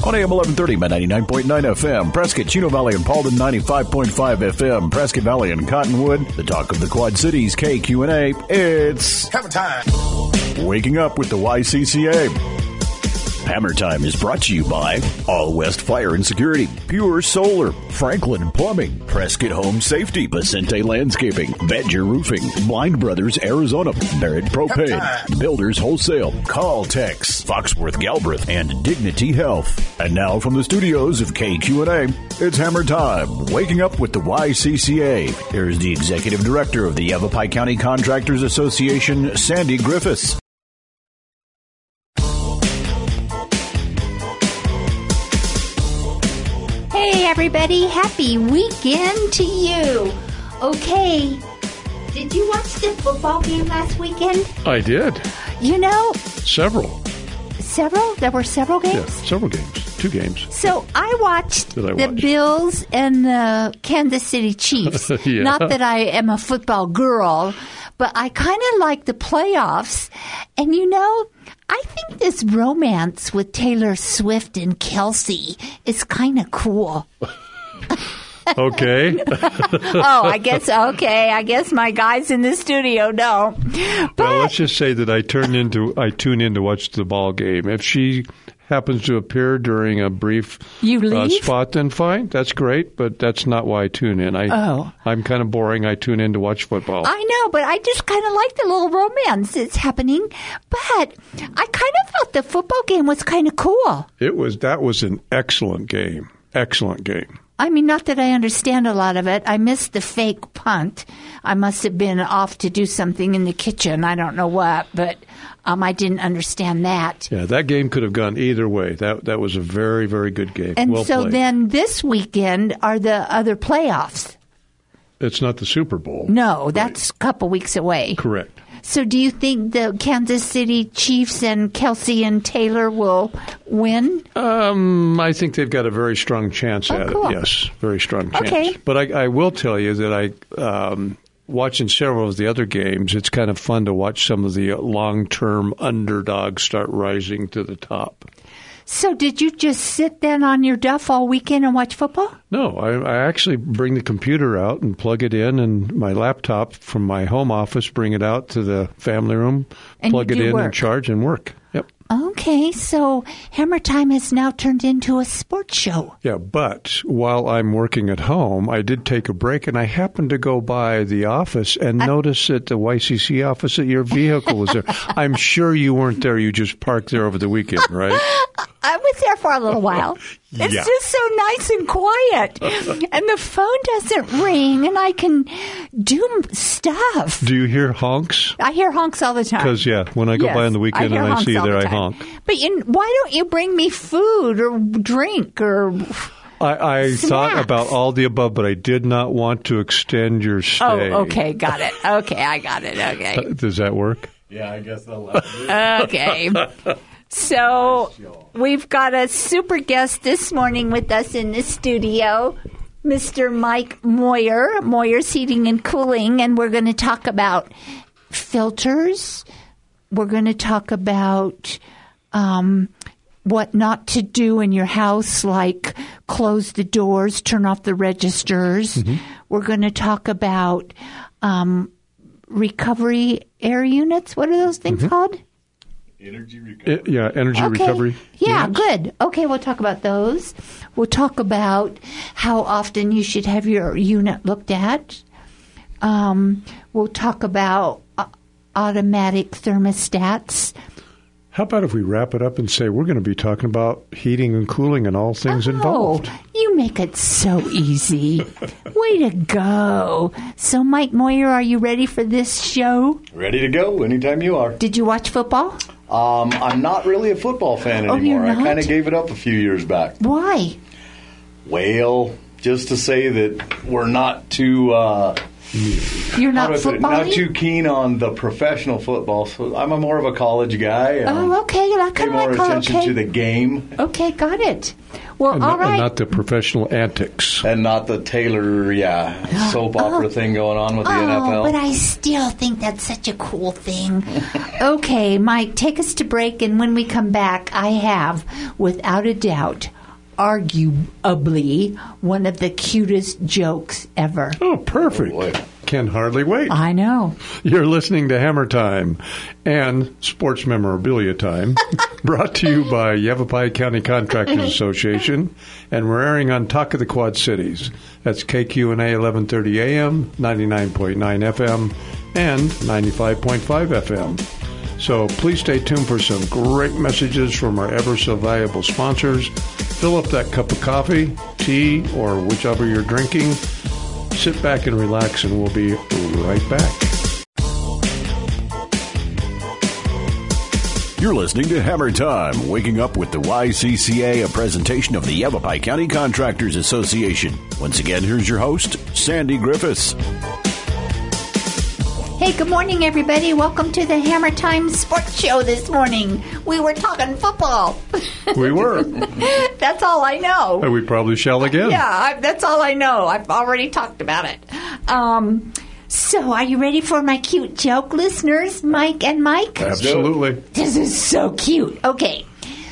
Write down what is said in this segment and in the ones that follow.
On AM 1130, Met 99.9 FM, Prescott, Chino Valley, and Paulden 95.5 FM, Prescott Valley and Cottonwood, the talk of the Quad Cities, KQNA. It's Hammer Time. Waking Up with the YCCA. Hammer Time is brought to you by All West Fire and Security, Pure Solar, Franklin Plumbing, Prescott Home Safety, Vicente Landscaping, Badger Roofing, Blind Brothers Arizona, Barrett Propane, Builders Wholesale, Call-Tex, Foxworth Galbraith, and Dignity Health. And now from the studios of KQNA, it's Hammer Time, Waking Up with the YCCA. Here's the Executive Director of the Yavapai County Contractors Association, Sandy Griffiths. Hey everybody, happy weekend to you. Okay, did you watch the football game last weekend? I did. You know... Several? There were several games? Yeah, several games. 2 games. So I watched the Bills and the Kansas City Chiefs. Yeah. Not that I am a football girl, but I kind of like the playoffs. And you know, I think this romance with Taylor Swift and Kelsey is kind of cool. Okay. I guess my guys in the studio don't. But well, let's just say that I tune in to watch the ball game. If she happens to appear during a brief spot, then fine. That's great, but that's not why I tune in. I'm kind of boring. I tune in to watch football. I know, but I just kind of like the little romance that's happening. But I kind of thought the football game was kind of cool. That was an excellent game. Excellent game. I mean, not that I understand a lot of it. I missed the fake punt. I must have been off to do something in the kitchen. I don't know what, but I didn't understand that. Yeah, that game could have gone either way. That was a very, very good game. And well so played. then this weekend are the other playoffs. It's not the Super Bowl. No, that's a couple weeks away. Correct. So do you think the Kansas City Chiefs and Kelsey and Taylor will win? I think they've got a very strong chance at cool. it. Yes, very strong chance. Okay. But I will tell you that watching several of the other games, it's kind of fun to watch some of the long-term underdogs start rising to the top. So did you just sit then on your duff all weekend and watch football? No, I actually bring the computer out and plug it in, and my laptop from my home office, bring it out to the family room, and plug it in work. and charge and work. Yep. Okay, so Hammer Time has now turned into a sports show. Yeah, but while I'm working at home, I did take a break, and I happened to go by the office and notice at the YCC office that your vehicle was there. I'm sure you weren't there. You just parked there over the weekend, right? I was there for a little while. It's just so nice and quiet. And the phone doesn't ring, and I can do stuff. Do you hear honks? I hear honks all the time. Because, when I go by on the weekend and I see you there, I honk. But why don't you bring me food or drink or... I thought about all the above, but I did not want to extend your stay. Oh, okay, got it. Okay, I got it. Okay. Does that work? Yeah, I guess that'll have Okay. So we've got a super guest this morning with us in the studio, Mr. Mike Moyer's Heating and Cooling, and we're going to talk about filters. We're going to talk about what not to do in your house, like close the doors, turn off the registers. Mm-hmm. We're going to talk about recovery air units. What are those things called? Energy recovery. Energy recovery. Yeah, units. good. Okay, we'll talk about those. We'll talk about how often you should have your unit looked at. We'll talk about automatic thermostats. How about if we wrap it up and say we're going to be talking about heating and cooling and all things involved? You make it so easy. Way to go. So, Mike Moyer, are you ready for this show? Ready to go anytime you are. Did you watch football? I'm not really a football fan anymore. You're not? I kind of gave it up a few years back. Why? Well, just to say that we're not too... You're not footballing? Not too keen on the professional football. So I'm more of a college guy. Okay. I kind of pay more like attention to the game. Okay, got it. Well, all right. And not the professional antics. And not the Taylor, soap opera thing going on with the NFL. But I still think that's such a cool thing. Okay, Mike, take us to break, and when we come back, I have, without a doubt, arguably one of the cutest jokes ever. Oh, perfect. Oh, can hardly wait. I know. You're listening to Hammer Time and Sports Memorabilia Time, brought to you by Yavapai County Contractors Association, and we're airing on Talk of the Quad Cities. That's KQNA 1130 AM, 99.9 FM, and 95.5 FM. So please stay tuned for some great messages from our ever so valuable sponsors. Fill up that cup of coffee, tea, or whichever you're drinking. Sit back and relax, and we'll be right back. You're listening to Hammer Time, waking up with the YCCA, a presentation of the Yavapai County Contractors Association. Once again, here's your host, Sandy Griffiths. Hey, good morning, everybody. Welcome to the Hammer Time Sports Show this morning. We were talking football. We were. That's all I know. And we probably shall again. Yeah, that's all I know. I've already talked about it. So, are you ready for my cute joke, listeners, Mike and Mike? Absolutely. This is so cute. Okay.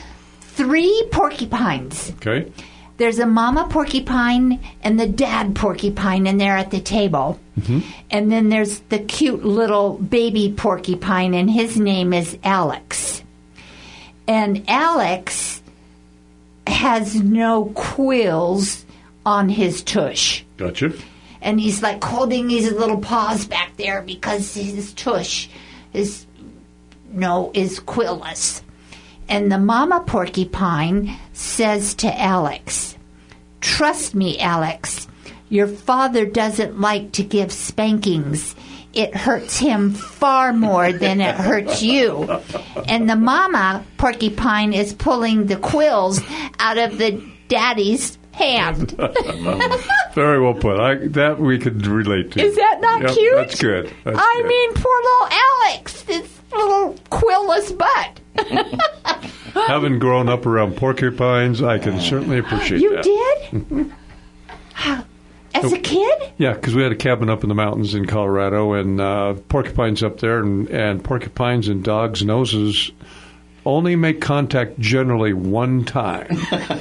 3 porcupines. Okay. There's a mama porcupine and the dad porcupine, and they're at the table. Mm-hmm. And then there's the cute little baby porcupine, and his name is Alex. And Alex has no quills on his tush. Gotcha. And he's like holding his little paws back there because his tush is quillless. And the mama porcupine says to Alex, "Trust me, Alex, your father doesn't like to give spankings. It hurts him far more than it hurts you." And the mama porcupine is pulling the quills out of the daddy's hand. Very well put. That we could relate to. Is that not cute? That's good. I mean, poor little Alex, this little quillless butt. Having grown up around porcupines, I can certainly appreciate that. You did? As a kid? Yeah, because we had a cabin up in the mountains in Colorado, and porcupines up there, and porcupines and dogs' noses only make contact generally one time.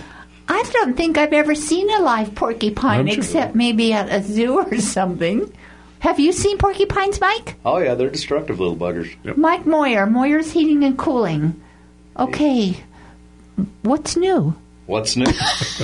I don't think I've ever seen a live porcupine except maybe at a zoo or something. Have you seen porcupines, Mike? Oh, yeah, they're destructive little buggers. Yep. Mike Moyer, Moyer's Heating and Cooling. Okay, what's new? What's new?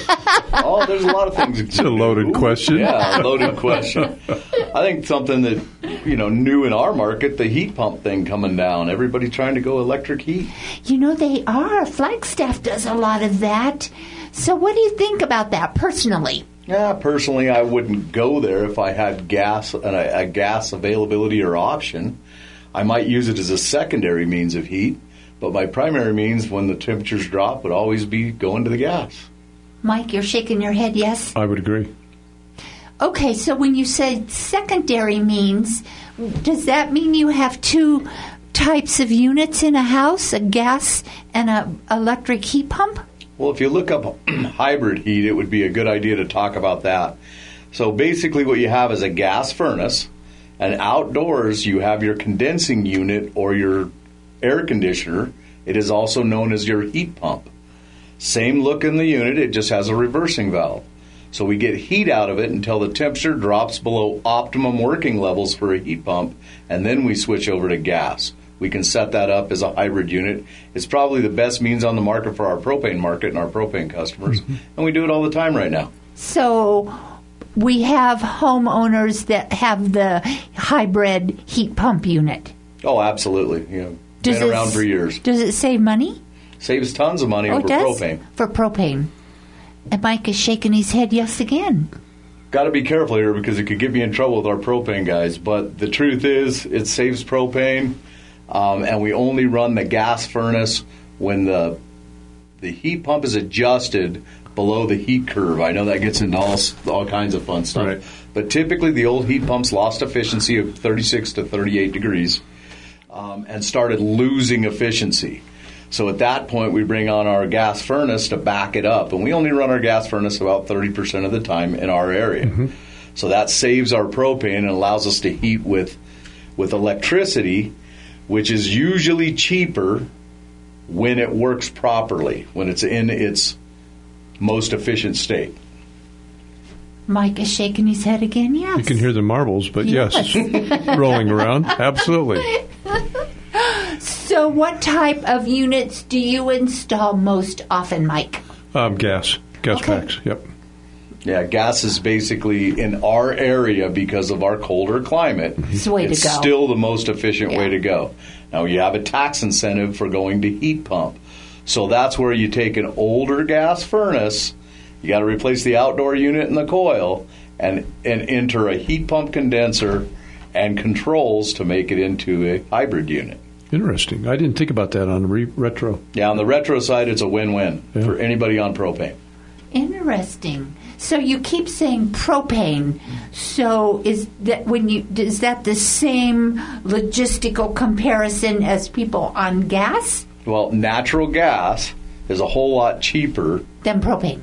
Oh, there's a lot of things. It's a loaded question. Yeah, a loaded question. I think something that, new in our market, the heat pump thing coming down. Everybody trying to go electric heat. They are. Flagstaff does a lot of that. So what do you think about that personally? Yeah, personally, I wouldn't go there if I had gas and a gas availability or option. I might use it as a secondary means of heat, but my primary means when the temperatures drop would always be going to the gas. Mike, you're shaking your head, yes? I would agree. Okay, so when you say secondary means, does that mean you have 2 types of units in a house, a gas and an electric heat pump? Well, if you look up hybrid heat, it would be a good idea to talk about that. So basically what you have is a gas furnace, and outdoors you have your condensing unit or your air conditioner. It is also known as your heat pump. Same look in the unit, it just has a reversing valve. So we get heat out of it until the temperature drops below optimum working levels for a heat pump, and then we switch over to gas. We can set that up as a hybrid unit. It's probably the best means on the market for our propane market and our propane customers, and we do it all the time right now. So we have homeowners that have the hybrid heat pump unit. Oh, absolutely. Been around for years. Does it save money? Saves tons of money over propane. For propane. And Mike is shaking his head yes again. Got to be careful here because it could get me in trouble with our propane guys. But the truth is, it saves propane. And we only run the gas furnace when the heat pump is adjusted below the heat curve. I know that gets into all kinds of fun stuff. Right. But typically the old heat pumps lost efficiency of 36 to 38 degrees and started losing efficiency. So at that point, we bring on our gas furnace to back it up. And we only run our gas furnace about 30% of the time in our area. Mm-hmm. So that saves our propane and allows us to heat with electricity, which is usually cheaper when it works properly, when it's in its most efficient state. Mike is shaking his head again, yes. You can hear the marbles, but yes, rolling around. Absolutely. So what type of units do you install most often, Mike? Gas packs, yep. Yeah, gas is basically, in our area, because of our colder climate, it's still the most efficient way to go. Now, you have a tax incentive for going to heat pump. So that's where you take an older gas furnace, you got to replace the outdoor unit and the coil, and enter a heat pump condenser and controls to make it into a hybrid unit. Interesting. I didn't think about that on retro. Yeah, on the retro side, it's a win-win for anybody on propane. Interesting. So you keep saying propane. So is that the same logistical comparison as people on gas? Well, natural gas is a whole lot cheaper than propane.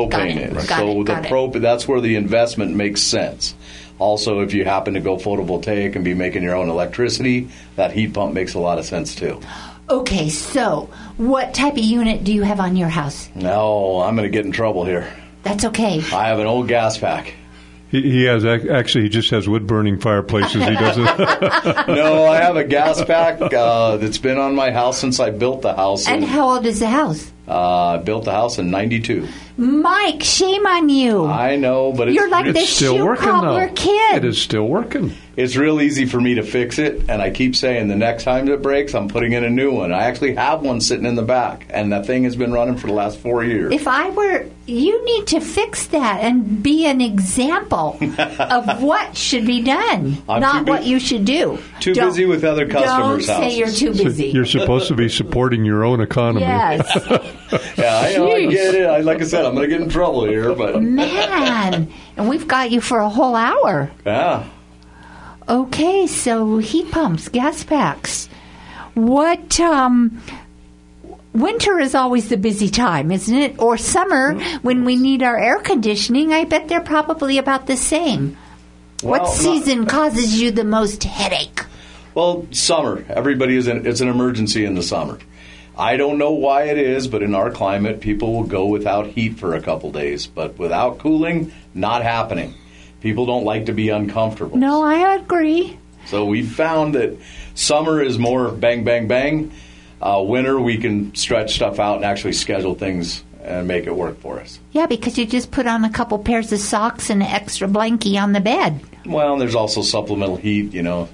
That's where the investment makes sense. Also, if you happen to go photovoltaic and be making your own electricity, that heat pump makes a lot of sense too. Okay, so what type of unit do you have on your house? No, I'm going to get in trouble here. That's okay. I have an old gas pack. He has actually. He just has wood burning fireplaces. He doesn't. No, I have a gas pack that's been on my house since I built the house. And how old is the house? I built the house in '92. Mike, shame on you. I know, but you're like the still working, cobbler kid. It is still working. It's real easy for me to fix it, and I keep saying the next time it breaks, I'm putting in a new one. I actually have one sitting in the back, and that thing has been running for the last 4 years. You need to fix that and be an example of what should be done, not what you should do. Too busy with other customers' houses. Don't say you're too busy. So you're supposed to be supporting your own economy. Yes. Yeah, I know. I get it. Like I said, I'm going to get in trouble here, but man, and we've got you for a whole hour. Yeah. Okay, so heat pumps, gas packs. What? Winter is always the busy time, isn't it? Or summer, when we need our air conditioning. I bet they're probably about the same. Well, what season causes you the most headache? Well, summer. It's an emergency in the summer. I don't know why it is, but in our climate, people will go without heat for a couple days. But without cooling, not happening. People don't like to be uncomfortable. No, I agree. So we found that summer is more bang, bang, bang. Winter, we can stretch stuff out and actually schedule things and make it work for us. Yeah, because you just put on a couple pairs of socks and an extra blankie on the bed. Well, and there's also supplemental heat,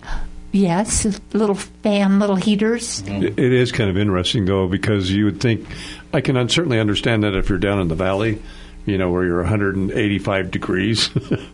Yes, little fan, little heaters. Mm-hmm. It is kind of interesting, though, because you would think, I can certainly understand that if you're down in the valley, where you're 185 degrees.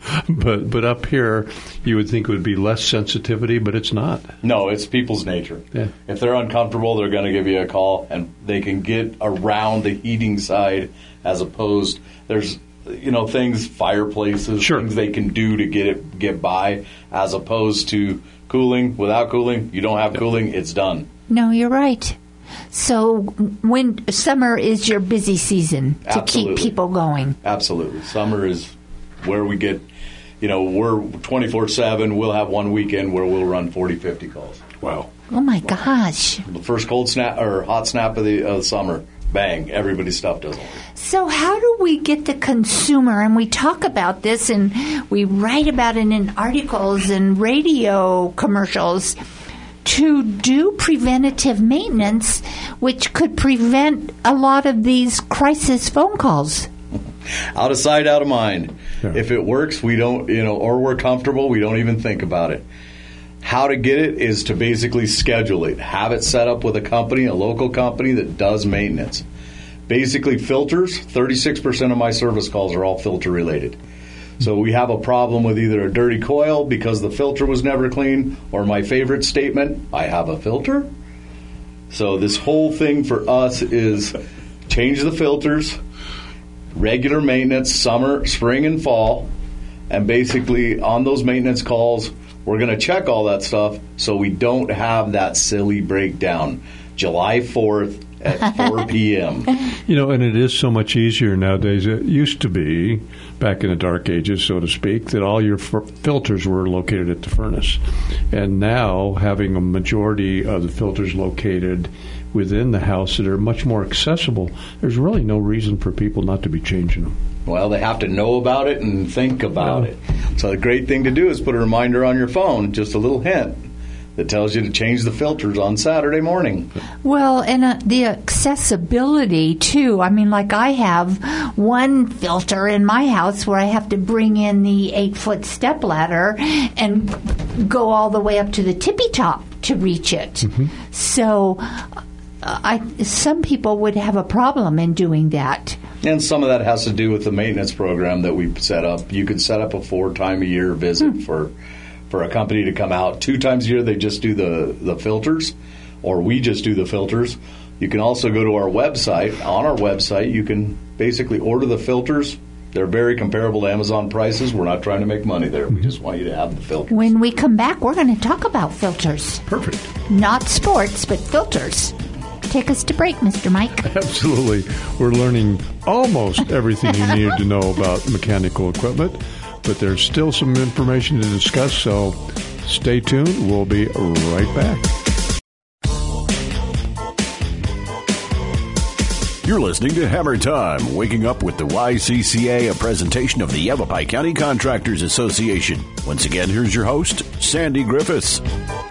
but up here, you would think it would be less sensitivity, but it's not. No, it's people's nature. Yeah. If they're uncomfortable, they're going to give you a call, and they can get around the heating side as opposed, there's things, fireplaces, things they can do to get by, as opposed to cooling. Without cooling, you don't have cooling, it's done. No, you're right. So when summer is your busy season to keep people going. Absolutely. Summer is where we get, we're 24/7. We'll have one weekend where we'll run 40, 50 calls. Wow. Oh, my gosh. The first cold snap or hot snap of the summer, bang, everybody's stuff doesn't work. So how do we get the consumer, and we talk about this and we write about it in articles and radio commercials, to do preventative maintenance, which could prevent a lot of these crisis phone calls? Out of sight, out of mind. Yeah. If it works, we don't, or we're comfortable, we don't even think about it. How to get it is to basically schedule it. Have it set up with a local company that does maintenance. Basically, filters, 36% of my service calls are all filter related. So we have a problem with either a dirty coil because the filter was never clean, or my favorite statement, I have a filter. So this whole thing for us is change the filters, regular maintenance, summer, spring, and fall, and basically on those maintenance calls, we're going to check all that stuff so we don't have that silly breakdown July 4th at 4 p.m. And it is so much easier nowadays. It used to be, back in the dark ages, so to speak, that all your filters were located at the furnace. And now, having a majority of the filters located within the house that are much more accessible, there's really no reason for people not to be changing them. Well, they have to know about it and think about it. So the great thing to do is put a reminder on your phone, just a little hint that tells you to change the filters on Saturday morning. Well, and the accessibility, too. I mean, like I have one filter in my house where I have to bring in the 8-foot step ladder and go all the way up to the tippy top to reach it. Mm-hmm. So some people would have a problem in doing that. And some of that has to do with the maintenance program that we set up. You could set up a 4-time-a-year visit for a company to come out. 2 times a year they just do the filters, or we just do the filters. You can also go to our website. On our website, you can basically order the filters. They're very comparable to Amazon prices. We're not trying to make money there. We just want you to have the filters. When we come back, we're going to talk about filters. Perfect. Not sports, but filters. Take us to break, Mr. Mike. Absolutely. We're learning almost everything you needed to know about mechanical equipment, but there's still some information to discuss, so stay tuned. We'll be right back. You're listening to Hammer Time, waking up with the YCCA, a presentation of the Yavapai County Contractors Association. Once again, here's your host, Sandy Griffiths.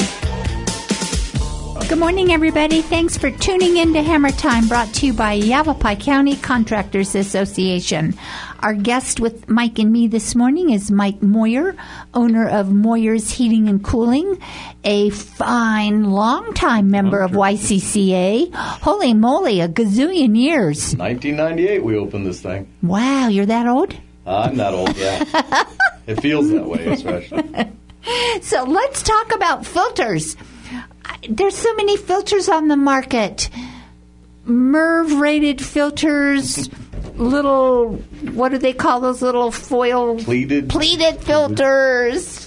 Good morning, everybody. Thanks for tuning in to Hammer Time, brought to you by Yavapai County Contractors Association. Our guest with Mike and me this morning is Mike Moyer, owner of Moyer's Heating and Cooling, a fine, long-time member of YCCA. Holy moly, a gazillion years. 1998 we opened this thing. Wow, you're that old? I'm that old, yeah. It feels that way, especially. So let's talk about filters. There's so many filters on the market. MERV-rated filters, little, what do they call those little foil? Pleated filters.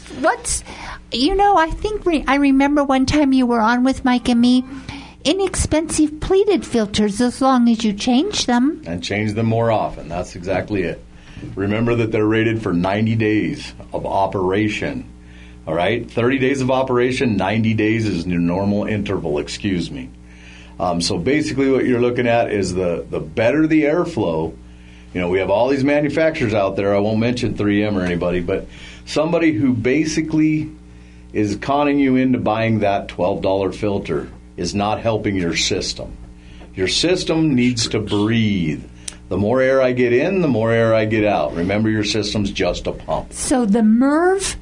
I remember one time you were on with Mike and me, inexpensive pleated filters as long as you change them. And change them more often. That's exactly it. Remember that they're rated for 90 days of operation. All right, 30 days of operation, 90 days is your normal interval, excuse me. So basically what you're looking at is the better the airflow. You know, we have all these manufacturers out there. I won't mention 3M or anybody, but somebody who basically is conning you into buying that $12 filter is not helping your system. Your system needs to breathe. The more air I get in, the more air I get out. Remember, your system's just a pump. So the MERV,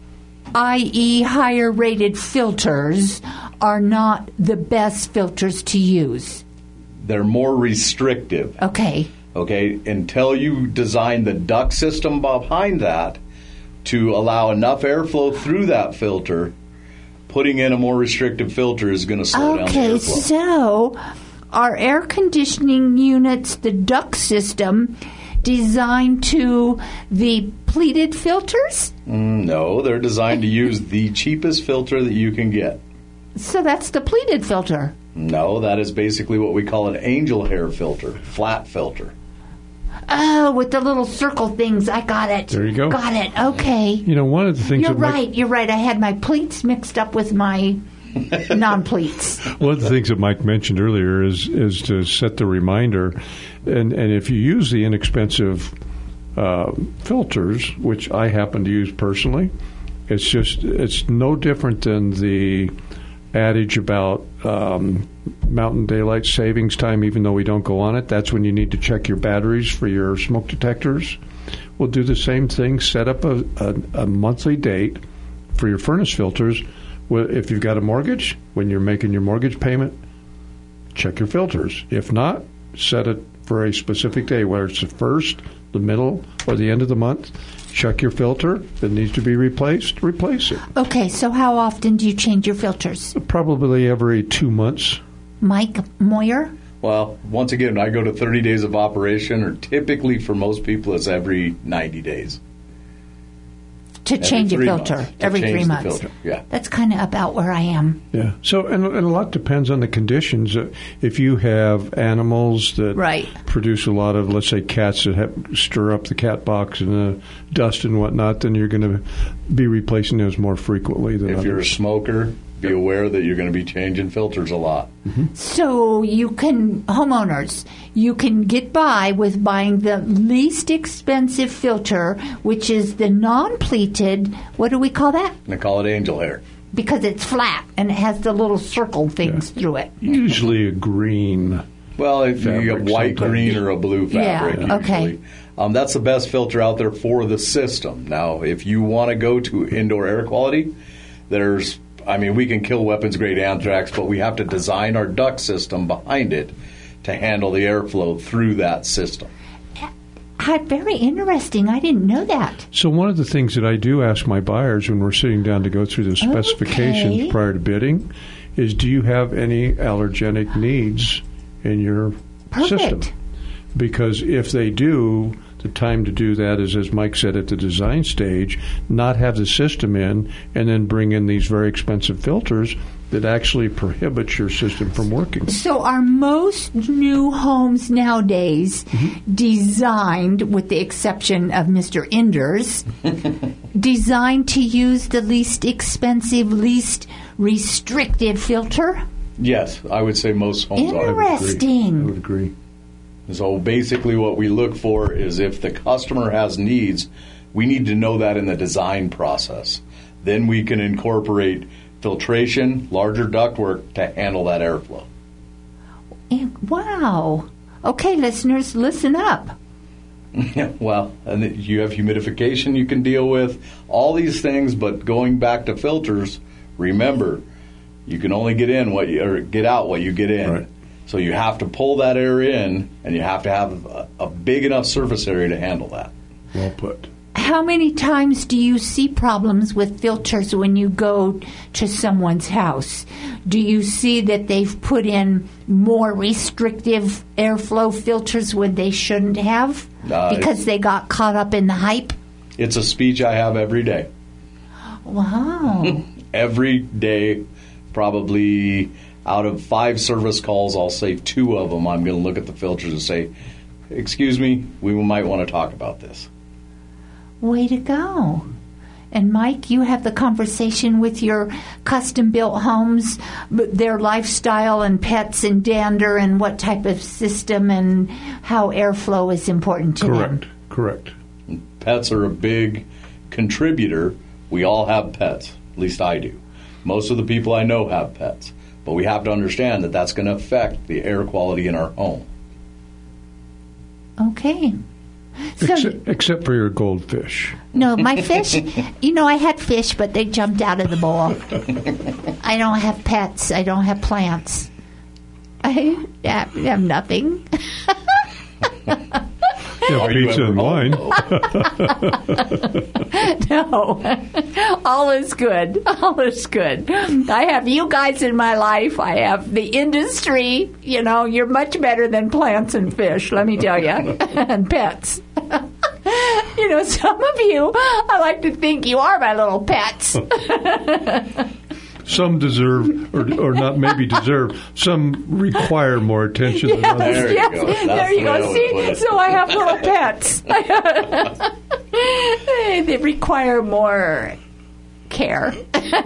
i.e. higher rated filters, are not the best filters to use. They're more restrictive. Okay, until you design the duct system behind that to allow enough airflow through that filter, putting in a more restrictive filter is going to slow down the airflow. Okay, so are air conditioning units, the duct system, designed to the pleated filters? No, they're designed to use the cheapest filter that you can get. So that's the pleated filter? No, that is basically what we call an angel hair filter, flat filter. Oh, with the little circle things. I got it. There you go. Got it. Okay. You know, one of the things... You're right. I had my pleats mixed up with my non-pleats. One of the things that Mike mentioned earlier is to set the reminder. And if you use the inexpensive filters, which I happen to use personally, it's no different than the adage about mountain daylight savings time, even though we don't go on it. That's when you need to check your batteries for your smoke detectors. We'll do the same thing, set up a monthly date for your furnace filters. If you've got a mortgage, when you're making your mortgage payment, check your filters. If not, set it for a specific day, whether it's the first, the middle, or the end of the month. Check your filter. If it needs to be replaced, replace it. Okay, so how often do you change your filters? Probably every 2 months. Mike Moyer? Well, once again, I go to 30 days of operation, or typically for most people it's every 90 days. To change a filter every 3 months. Filter. Yeah. That's kind of about where I am. Yeah. So, and a lot depends on the conditions. If you have animals that produce a lot of, let's say, cats that stir up the cat box and the dust and whatnot, then you're going to be replacing those more frequently than others. If you're a smoker, be aware that you're going to be changing filters a lot. Mm-hmm. So homeowners, you can get by with buying the least expensive filter, which is the non-pleated, what do we call that? I call it angel hair. Because it's flat and it has the little circle things through it. Usually a green. Well, if you have white, green, or a blue fabric, usually. Okay. That's the best filter out there for the system. Now, if you want to go to indoor air quality, we can kill weapons-grade anthrax, but we have to design our duct system behind it to handle the airflow through that system. Very interesting. I didn't know that. So one of the things that I do ask my buyers when we're sitting down to go through the specifications prior to bidding is, do you have any allergenic needs in your system? Because if they do, the time to do that is, as Mike said, at the design stage, not have the system in and then bring in these very expensive filters that actually prohibits your system from working. So are most new homes nowadays designed, with the exception of Mr. Enders, designed to use the least expensive, least restricted filter? Yes, I would say most homes are. Interesting. I would agree. So basically what we look for is if the customer has needs, we need to know that in the design process. Then we can incorporate filtration, larger ductwork to handle that airflow. Wow. Okay, listeners, listen up. Well, and you have humidification you can deal with, all these things, but going back to filters, remember, you can only get out what you get in. Right. So you have to pull that air in, and you have to have a big enough surface area to handle that. Well put. How many times do you see problems with filters when you go to someone's house? Do you see that they've put in more restrictive airflow filters when they shouldn't have because they got caught up in the hype? It's a speech I have every day. Wow. Every day, probably out of 5 service calls, I'll say 2 of them I'm going to look at the filters and say, excuse me, we might want to talk about this. Way to go. And Mike, you have the conversation with your custom-built homes, their lifestyle and pets and dander and what type of system and how airflow is important to them. Correct. Pets are a big contributor. We all have pets. At least I do. Most of the people I know have pets. But we have to understand that that's going to affect the air quality in our home. Okay. So, except for your goldfish. No, my fish, I had fish, but they jumped out of the bowl. I don't have pets. I don't have plants. I have nothing. Yeah, pizza and wine. No. All is good. All is good. I have you guys in my life. I have the industry. You're much better than plants and fish, let me tell you, and pets. Some of you, I like to think you are my little pets. Some deserve, or not maybe deserve, some require more attention than others. There you go. There you go. See, so I have little pets. They require more care.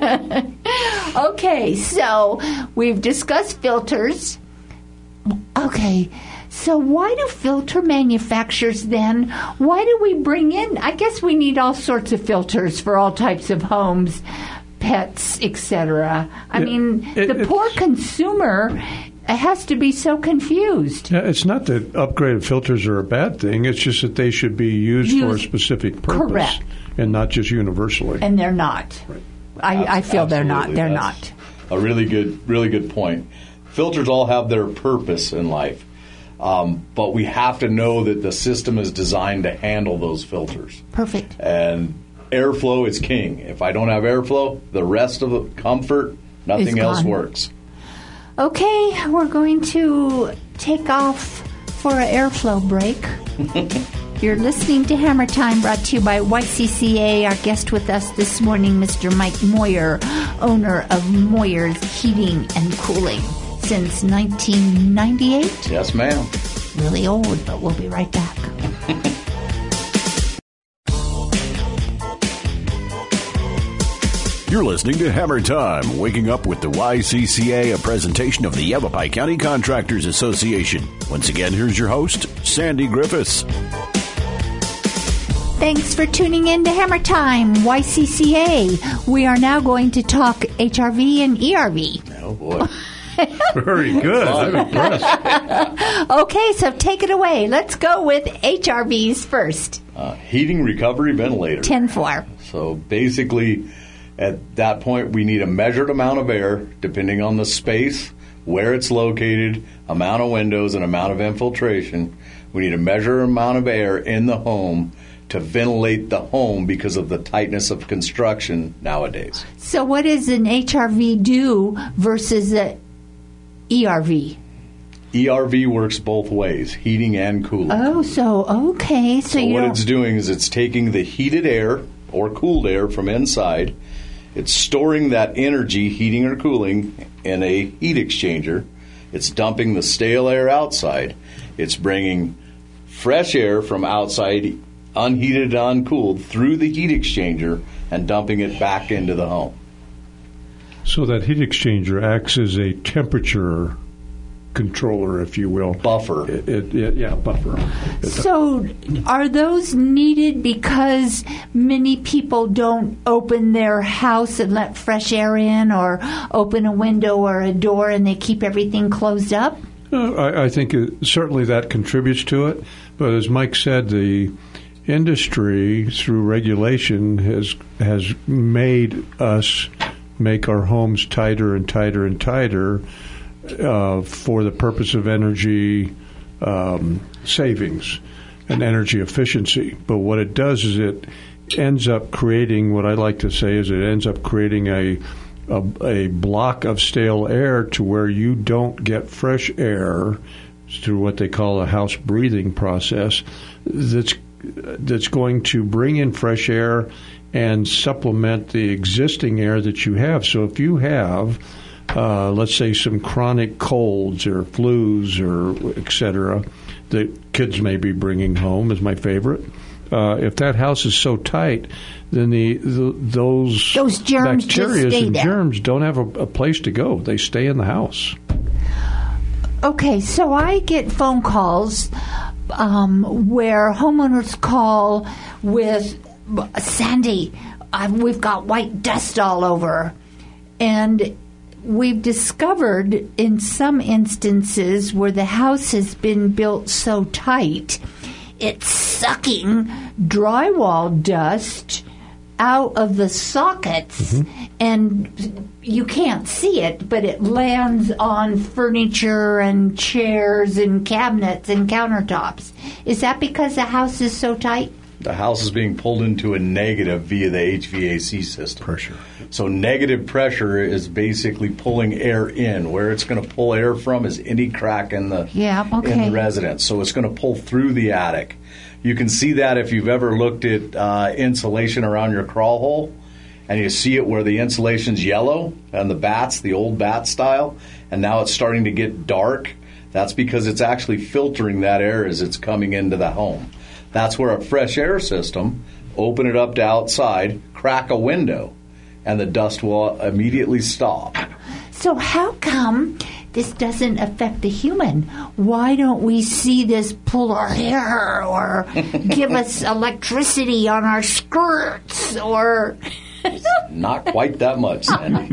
Okay, so we've discussed filters. Okay, so why do filter manufacturers then, why do we bring in, I guess we need all sorts of filters for all types of homes, pets, etc. The poor consumer has to be so confused. Yeah, it's not that upgraded filters are a bad thing. It's just that they should be used for a specific purpose. Correct. And not just universally. And they're not. Right. I feel they're not. They're not. A really good point. Filters all have their purpose in life. But we have to know that the system is designed to handle those filters. Perfect. And airflow is king. If I don't have airflow, the rest of the comfort, nothing else works. Okay, we're going to take off for an airflow break. You're listening to Hammer Time, brought to you by YCCA. Our guest with us this morning, Mr. Mike Moyer, owner of Moyer's Heating and Cooling since 1998. Yes, ma'am. Really old, but we'll be right back. You're listening to Hammer Time, waking up with the YCCA, a presentation of the Yavapai County Contractors Association. Once again, here's your host, Sandy Griffiths. Thanks for tuning in to Hammer Time, YCCA. We are now going to talk HRV and ERV. Oh, boy. Very good. I'm impressed. Okay, so take it away. Let's go with HRVs first. Heating recovery ventilator. 10-4. So basically, at that point, we need a measured amount of air, depending on the space, where it's located, amount of windows, and amount of infiltration. We need a measured amount of air in the home to ventilate the home because of the tightness of construction nowadays. So what does an HRV do versus a ERV? ERV works both ways, heating and cooling. Oh, so okay. So what it's doing is it's taking the heated air or cooled air from inside. It's storing that energy, heating or cooling, in a heat exchanger. It's dumping the stale air outside. It's bringing fresh air from outside, unheated and uncooled, through the heat exchanger and dumping it back into the home. So that heat exchanger acts as a temperature controller, if you will. Buffer. Buffer. So are those needed because many people don't open their house and let fresh air in, or open a window or a door and they keep everything closed up? I think certainly that contributes to it. But as Mike said, the industry, through regulation, has made us make our homes tighter and tighter and tighter for the purpose of energy savings and energy efficiency. But what it does is it ends up creating, what I like to say is it ends up creating a block of stale air to where you don't get fresh air through what they call a house breathing process that's going to bring in fresh air and supplement the existing air that you have. So if you have, let's say, some chronic colds or flus or et cetera that kids may be bringing home, is my favorite. If that house is so tight, then those germs bacteria and there. Germs don't have a place to go. They stay in the house. Okay, so I get phone calls where homeowners call with, Sandy, we've got white dust all over. And we've discovered in some instances where the house has been built so tight, it's sucking drywall dust out of the sockets, and you can't see it, but it lands on furniture and chairs and cabinets and countertops. Is that because the house is so tight? The house is being pulled into a negative via the HVAC system. Pressure. So negative pressure is basically pulling air in. Where it's going to pull air from is any crack in the in the residence. So it's going to pull through the attic. You can see that if you've ever looked at insulation around your crawl hole, and you see it where the insulation's yellow and the bats, the old bat style, and now it's starting to get dark. That's because it's actually filtering that air as it's coming into the home. That's where a fresh air system, open it up to outside, crack a window, and the dust will immediately stop. So how come this doesn't affect the human? Why don't we see this pull our hair or give us electricity on our skirts or... Not quite that much, Sandy.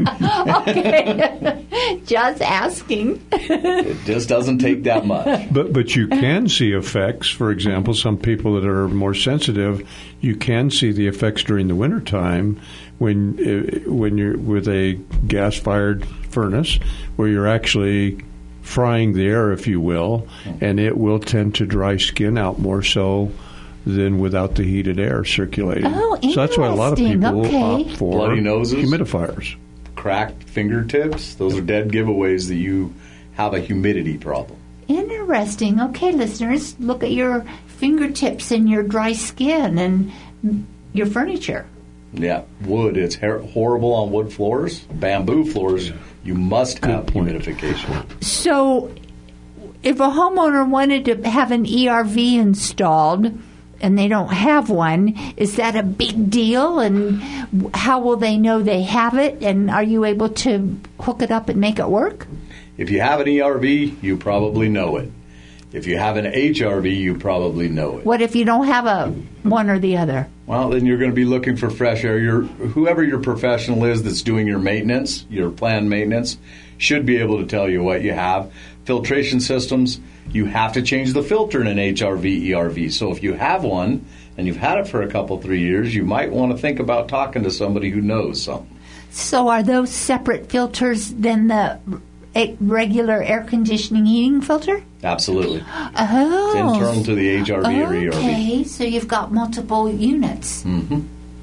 Okay. Just asking. It just doesn't take that much. But you can see effects. For example, some people that are more sensitive, you can see the effects during the wintertime when you're with a gas-fired furnace where you're actually frying the air, if you will, and it will tend to dry skin out more so than without the heated air circulating. Oh, interesting. So that's why a lot of people opt for bloody noses, humidifiers. Cracked fingertips. Those are dead giveaways that you have a humidity problem. Interesting. Okay, listeners, look at your fingertips and your dry skin and your furniture. Yeah, wood. It's horrible on wood floors. Bamboo floors, you must have humidification. So if a homeowner wanted to have an ERV installed and they don't have one, is that a big deal? And how will they know they have it? And are you able to hook it up and make it work? If you have an ERV, you probably know it. If you have an HRV, you probably know it. What if you don't have one or the other? Well, then you're going to be looking for fresh air. Whoever your professional is that's doing your maintenance, your planned maintenance, should be able to tell you what you have. Filtration systems, you have to change the filter in an HRV, ERV. So if you have one and you've had it for a couple, 3 years, you might want to think about talking to somebody who knows something. So are those separate filters than the regular air conditioning heating filter? Absolutely. Oh. It's internal to the HRV or ERV. Okay, so you've got multiple units. Mm-hmm.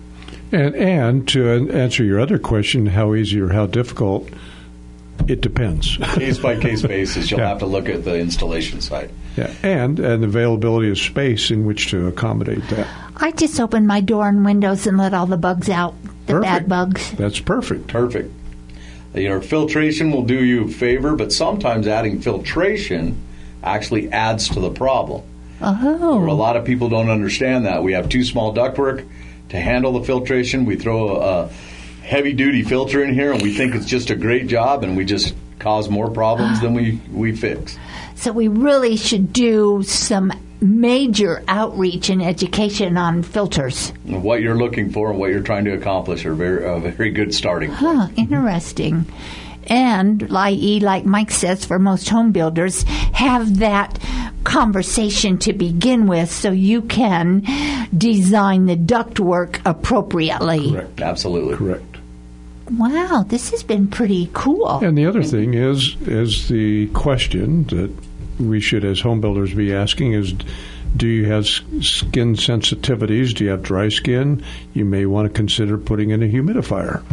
And to answer your other question, how easy or how difficult, it depends. Case-by-case basis, you'll have to look at the installation side. Yeah, and availability of space in which to accommodate that. I just open my door and windows and let all the bugs out, the bad bugs. That's perfect. Perfect. Your filtration will do you a favor, but sometimes adding filtration actually adds to the problem. Oh. A lot of people don't understand that. We have too small ductwork to handle the filtration. We throw a heavy-duty filter in here, and we think it's just a great job, and we just cause more problems than we fix. So we really should do some major outreach and education on filters. What you're looking for and what you're trying to accomplish are a very good starting point. Interesting. And, like Mike says, for most home builders, have that conversation to begin with so you can design the ductwork appropriately. Correct. Absolutely. Correct. Wow, this has been pretty cool. And the other thing is the question that we should, as home builders, be asking is, do you have skin sensitivities? Do you have dry skin? You may want to consider putting in a humidifier.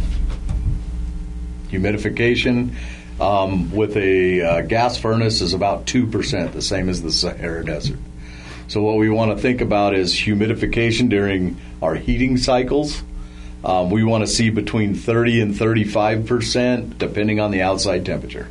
Humidification with a gas furnace is about 2%, the same as the Sahara Desert. So what we want to think about is humidification during our heating cycles. We want to see between 30 and 35%, depending on the outside temperature.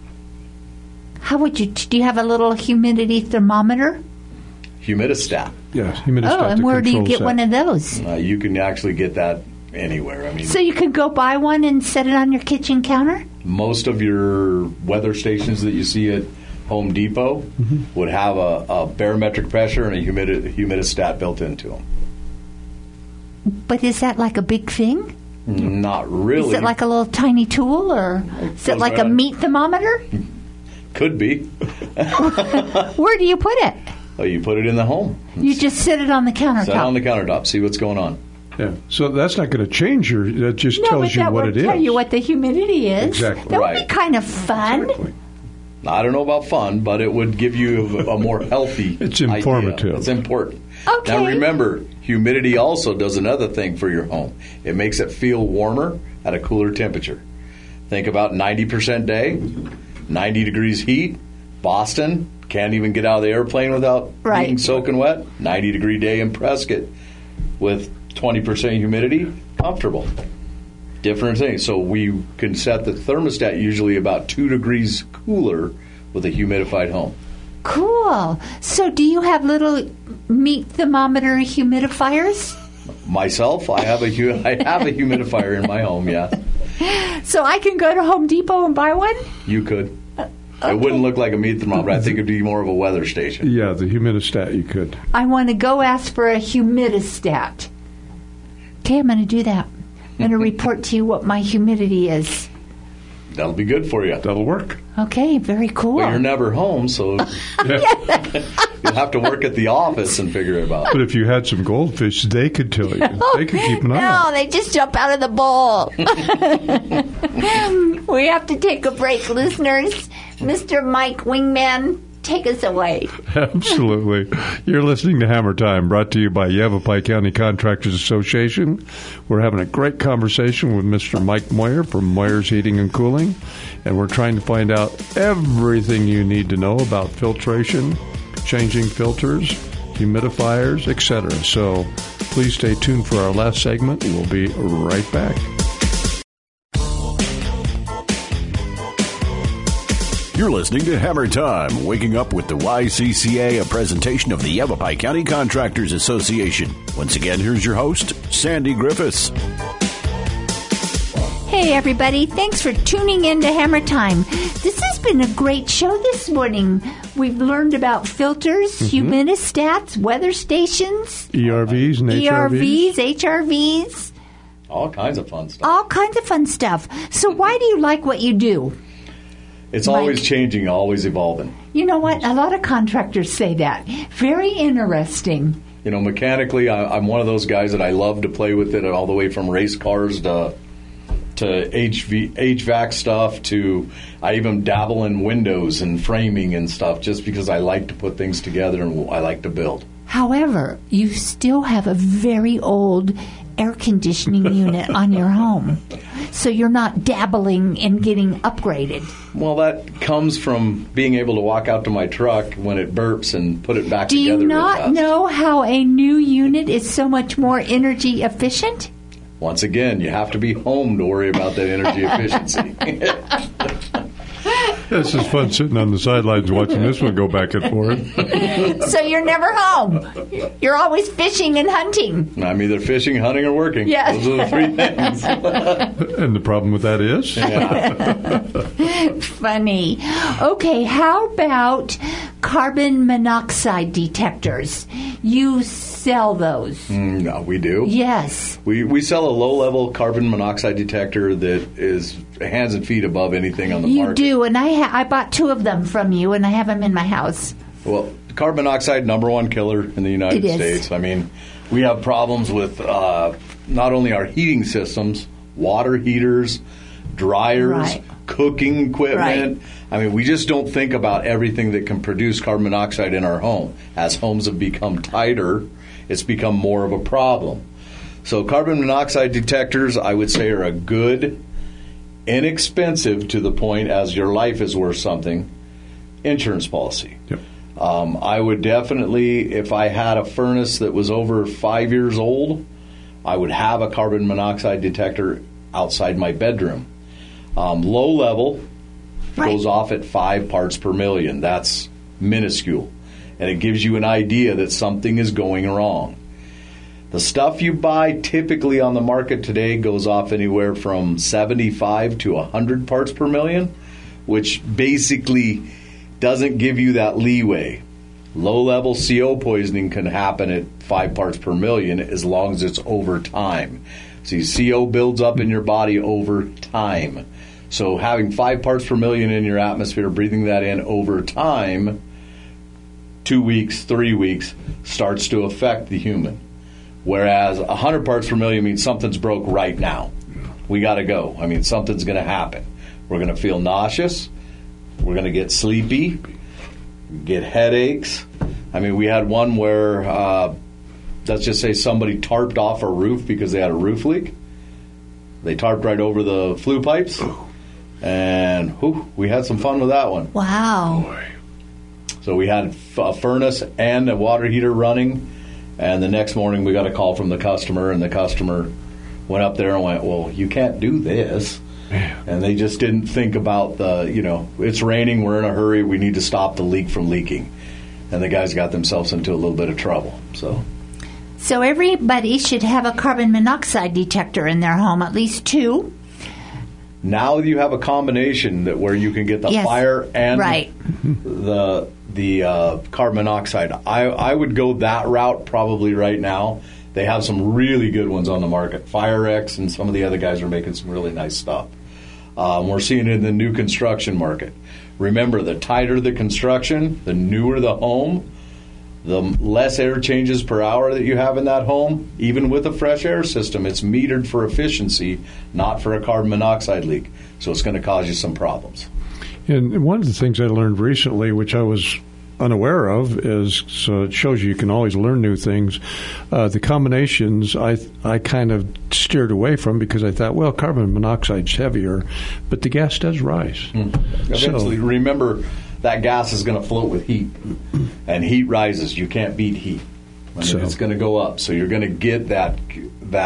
How would you? Do you have a little humidity thermometer? Humidistat. Yes, humidistat. Oh, and where do you get one of those? You can actually get that anywhere. I mean, so you could go buy one and set it on your kitchen counter? Most of your weather stations that you see at Home Depot would have a barometric pressure and a humidistat built into them. But is that like a big thing? Not really. Is it like a little tiny tool, or is it like a meat thermometer? Could be. Where do you put it? Oh, you put it in the home. You just sit it on the countertop. Sit it on the countertop. See what's going on. Yeah. So that's not going to change that just tells you what it is. That will tell you what the humidity is. Exactly. That would be kind of fun. Exactly. I don't know about fun, but it would give you a more healthy It's informative. idea. It's important. Okay. Now remember, humidity also does another thing for your home. It makes it feel warmer at a cooler temperature. Think about 90% day, 90 degrees heat. Boston, can't even get out of the airplane without being soaking wet. 90-degree day in Prescott with 20% humidity, comfortable. Different things. So we can set the thermostat usually about 2 degrees cooler with a humidified home. Cool. So do you have little meat thermometer humidifiers? Myself, I have a humidifier in my home, yeah. So I can go to Home Depot and buy one? You could. Okay. It wouldn't look like a meat thermometer. I think it would be more of a weather station. Yeah, the humidistat you could. I want to go ask for a humidistat. Okay, I'm going to do that. I'm going to report to you what my humidity is. That'll be good for you. That'll work. Okay, very cool. But you're never home, so you'll have to work at the office and figure it out. But if you had some goldfish, they could tell you. They could keep an eye on. No, they just jump out of the bowl. We have to take a break, listeners. Mr. Mike Wingman, take us away. Absolutely. You're listening to Hammer Time, brought to you by Yavapai County Contractors Association. We're having a great conversation with Mr. Mike Moyer from Moyer's Heating and Cooling, and we're trying to find out everything you need to know about filtration, changing filters, humidifiers, etc. So please stay tuned for our last segment. We'll be right back. You're listening to Hammer Time, waking up with the YCCA, a presentation of the Yavapai County Contractors Association. Once again, here's your host, Sandy Griffiths. Hey, everybody. Thanks for tuning in to Hammer Time. This has been a great show this morning. We've learned about filters, humidistats, weather stations, ERVs and ERVs, HRVs. All kinds of fun stuff. All kinds of fun stuff. So why do you like what you do? It's always changing, always evolving. You know what? A lot of contractors say that. Very interesting. You know, mechanically, I'm one of those guys that I love to play with it, all the way from race cars to HVAC stuff to I even dabble in windows and framing and stuff just because I like to put things together and I like to build. However, you still have a very old air conditioning unit on your home. So you're not dabbling in getting upgraded. Well, that comes from being able to walk out to my truck when it burps and put it back together. Do you not know how a new unit is so much more energy efficient? Once again, you have to be home to worry about that energy efficiency. It's just fun sitting on the sidelines watching this one go back and forth. So you're never home. You're always fishing and hunting. I'm either fishing, hunting, or working. Yes. Those are the three things. And the problem with that is? Yeah. Funny. Okay, how about carbon monoxide detectors? You sell those. No, we do. Yes. We sell a low-level carbon monoxide detector that is hands and feet above anything on the market. You do, and I bought 2 of them from you, and I have them in my house. Well, carbon monoxide, #1 killer in the United States. I mean, we have problems with not only our heating systems, water heaters, dryers, cooking equipment. Right. I mean, we just don't think about everything that can produce carbon monoxide in our home. As homes have become tighter, it's become more of a problem. So carbon monoxide detectors, I would say, are a good, inexpensive to the point as your life is worth something, insurance policy. Yep. I would definitely, if I had a furnace that was over 5 years old, I would have a carbon monoxide detector outside my bedroom. Low level goes off at 5 parts per million. That's minuscule. And it gives you an idea that something is going wrong. The stuff you buy typically on the market today goes off anywhere from 75 to 100 parts per million, which basically doesn't give you that leeway. Low-level CO poisoning can happen at 5 parts per million as long as it's over time. See, CO builds up in your body over time. So having 5 parts per million in your atmosphere, breathing that in over time, 2 weeks, 3 weeks, starts to affect the human. Whereas 100 parts per million means something's broke right now. We got to go. I mean, something's going to happen. We're going to feel nauseous. We're going to get sleepy, get headaches. I mean, we had one where, let's just say somebody tarped off a roof because they had a roof leak. They tarped right over the flue pipes. And we had some fun with that one. Wow. So we had a furnace and a water heater running. And the next morning we got a call from the customer, and the customer went up there and went, well, you can't do this. And they just didn't think about it's raining, we're in a hurry, we need to stop the leak from leaking. And the guys got themselves into a little bit of trouble. So everybody should have a carbon monoxide detector in their home, at least 2. Now you have a combination where you can get the fire and the carbon monoxide. I would go that route probably right now. They have some really good ones on the market. FireX and some of the other guys are making some really nice stuff. We're seeing it in the new construction market. Remember, the tighter the construction, the newer the home, the less air changes per hour that you have in that home. Even with a fresh air system, it's metered for efficiency, not for a carbon monoxide leak. So it's going to cause you some problems. And one of the things I learned recently, which I was unaware of, is, so it shows you can always learn new things. The combinations I kind of steered away from because I thought, well, carbon monoxide's heavier, but the gas does rise. Eventually, remember, that gas is going to float with heat, and heat rises. You can't beat heat. It's going to go up, so you're going to get that.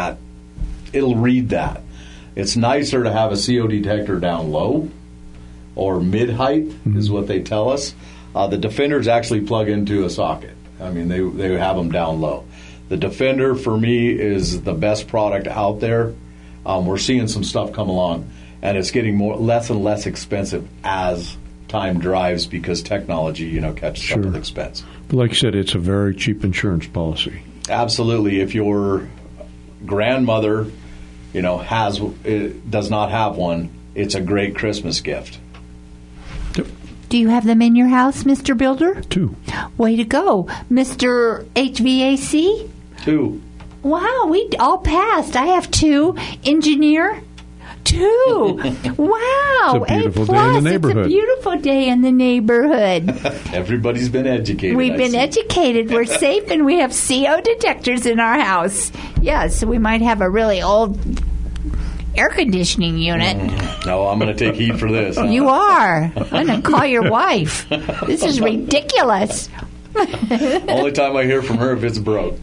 It'll read that. It's nicer to have a CO detector down low or mid-height is what they tell us. The Defenders actually plug into a socket. I mean, they have them down low. The Defender, for me, is the best product out there. We're seeing some stuff come along, and it's getting less and less expensive as time drives because technology, catches up with expense. But like you said, it's a very cheap insurance policy. Absolutely. If your grandmother, does not have one, it's a great Christmas gift. Yep. Do you have them in your house, Mr. Builder? 2. Way to go. Mr. HVAC? 2. Wow, we all passed. I have 2. Engineer? 2. Wow. It's a beautiful day in the neighborhood. It's a beautiful day in the neighborhood. Everybody's been educated. We've been educated. We're safe, and we have CO detectors in our house. Yeah, so we might have a really old air conditioning unit. No, I'm going to take heat for this. You are. I'm going to call your wife. This is ridiculous. Only time I hear from her if it's broke.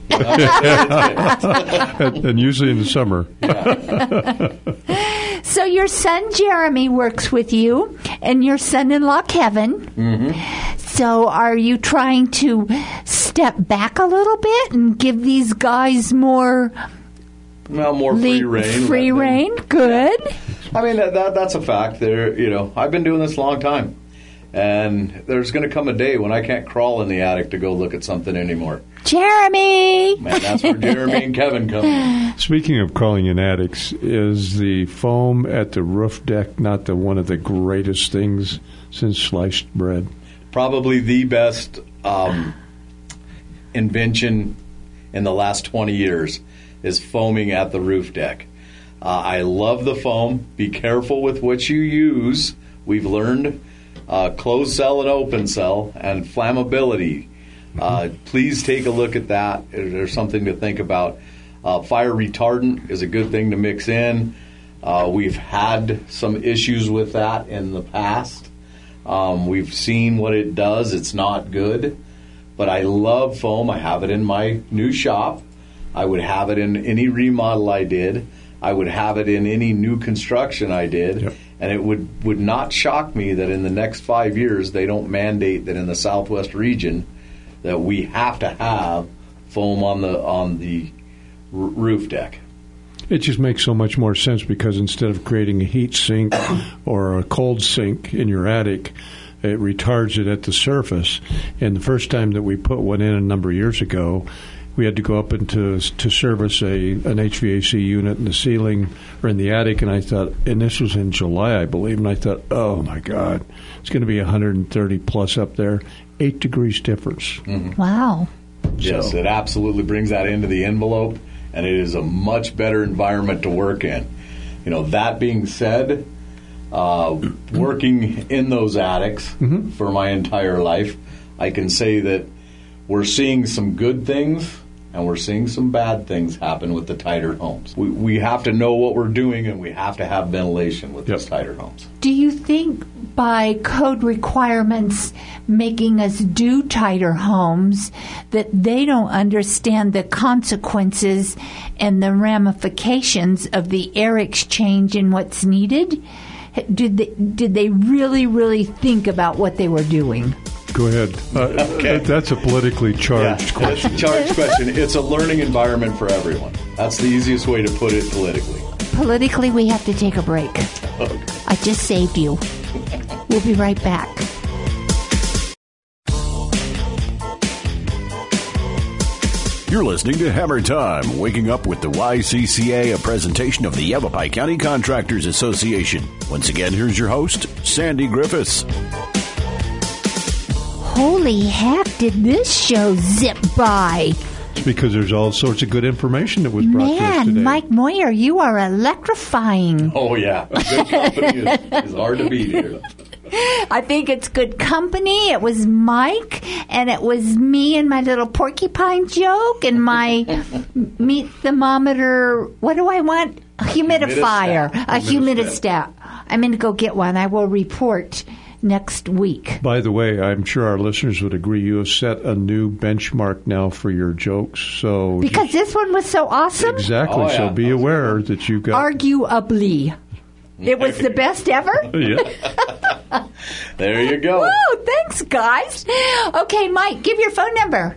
And usually in the summer. Yeah. So your son Jeremy works with you, and your son-in-law Kevin. Mm-hmm. So are you trying to step back a little bit and give these guys more... Well, more free reign. Free reign, good. I mean, that's a fact. I've been doing this a long time. And there's going to come a day when I can't crawl in the attic to go look at something anymore. Jeremy! Man, that's where Jeremy and Kevin come in. Speaking of crawling in attics, is the foam at the roof deck not one of the greatest things since sliced bread? Probably the best invention in the last 20 years is foaming at the roof deck. I love the foam. Be careful with what you use. We've learned closed cell and open cell and flammability. Please take a look at that. There's something to think about. Fire retardant is a good thing to mix in. We've had some issues with that in the past. We've seen what it does. It's not good. But I love foam. I have it in my new shop. I would have it in any remodel I did. I would have it in any new construction I did. Yep. And it would not shock me that in the next 5 years they don't mandate that in the Southwest region that we have to have foam on the roof deck. It just makes so much more sense because instead of creating a heat sink or a cold sink in your attic, it retards it at the surface. And the first time that we put one in a number of years ago, we had to go up to service an HVAC unit in the ceiling or in the attic, and I thought, and this was in July, I believe, and I thought, oh my God, it's going to be 130 plus up there, 8 degrees difference. Mm-hmm. Wow. Yes, it absolutely brings that into the envelope, and it is a much better environment to work in. That being said, working in those attics for my entire life, I can say that we're seeing some good things and we're seeing some bad things happen with the tighter homes. We have to know what we're doing, and we have to have ventilation with these tighter homes. Do you think by code requirements making us do tighter homes that they don't understand the consequences and the ramifications of the air exchange and what's needed? Did they really, really think about what they were doing? Go ahead. Okay. That's a politically charged question. It's a charged question. It's a learning environment for everyone. That's the easiest way to put it politically. Politically, we have to take a break. Okay. I just saved you. We'll be right back. You're listening to Hammer Time, waking up with the YCCA, a presentation of the Yavapai County Contractors Association. Once again, here's your host, Sandy Griffiths. Holy heck, did this show zip by? It's because there's all sorts of good information that was brought to us today. Man, Mike Moyer, you are electrifying. Oh, yeah. Good company is hard to beat here. I think it's good company. It was Mike, and it was me and my little porcupine joke, and my meat thermometer. What do I want? A humidifier. A humidistat. I'm going to go get one. I will report next week. By the way, I'm sure our listeners would agree you have set a new benchmark now for your jokes. So because this one was so awesome? Exactly. Oh, yeah. So be aware that you've got... Arguably. It was the best ever? Yeah. There you go. Woo, thanks, guys. Okay, Mike, give your phone number.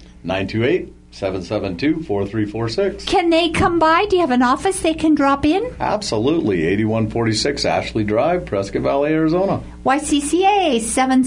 928-772-4346. Can they come by? Do you have an office they can drop in? Absolutely. 8146 Ashley Drive, Prescott Valley, Arizona. YCCA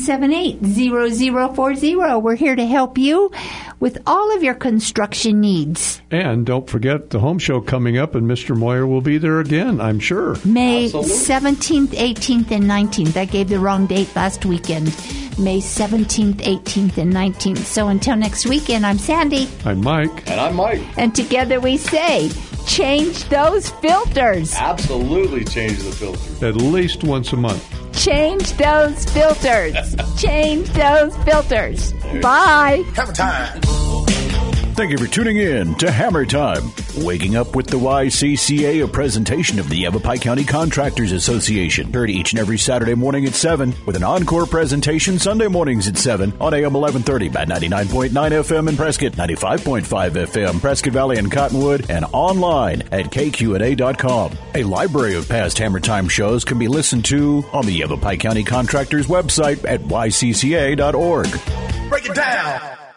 778-0040. We're here to help you with all of your construction needs. And don't forget the home show coming up, and Mr. Moyer will be there again, I'm sure. May Absolutely. 17th, 18th, and 19th. I gave the wrong date last weekend. May 17th, 18th, and 19th. So until next weekend, I'm Sandy. I'm Mike. And I'm Mike. And together we say, change those filters. Absolutely change the filter. At least once a month. Change those filters. Change those filters. Bye. Hammer time. Thank you for tuning in to Hammer Time. Waking Up with the YCCA, a presentation of the Yavapai County Contractors Association. Heard each and every Saturday morning at 7, with an encore presentation Sunday mornings at 7 on AM 1130 by 99.9 FM in Prescott, 95.5 FM, Prescott Valley and Cottonwood, and online at kqna.com. A library of past Hammer Time shows can be listened to on the Yavapai County Contractors website at ycca.org. Break it down.